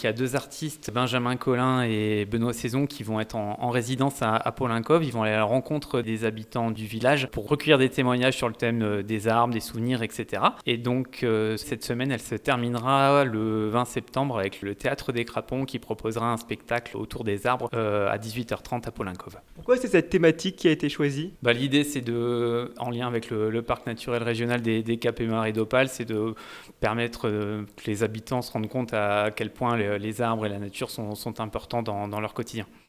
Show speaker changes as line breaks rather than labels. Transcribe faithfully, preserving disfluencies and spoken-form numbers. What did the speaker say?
Il y a deux artistes, Benjamin Collin et Benoît Saison, qui vont être en, en résidence à, à Polincoves. Ils vont aller à la rencontre des habitants du village pour recueillir des témoignages sur le thème des arbres, des souvenirs, et cetera. Et donc, euh, cette semaine, elle se terminera le vingt septembre avec le Théâtre des Crapons qui proposera un spectacle autour des arbres euh, à dix-huit heures trente à Polincoves.
Pourquoi c'est cette thématique qui a été choisie ?
Bah, l'idée, c'est de, en lien avec le, le parc naturel régional des, des Caps et Marais d'Opale, c'est de permettre euh, que les habitants se rendent compte à quel point les, les arbres et la nature sont, sont importants dans, dans leur quotidien.